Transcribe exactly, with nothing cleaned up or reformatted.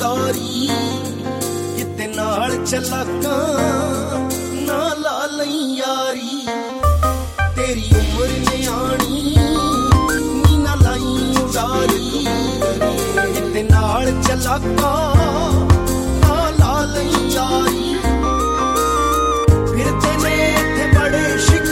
ਸਾਰੀ ਕਿਤੇ ਨਾਲ ਚਲਾਕਾਂ ਨਾ ਲਾ ਲਈ ਯਾਰੀ ਤੇਰੀ ਉਮਰ ਨਿਆਣੀ ਨੀ ਨਾ ਲਾਈ ਉਡਾਰੀ ਕਿਤੇ ਨਾਲ ਚਲਾਕਾਂ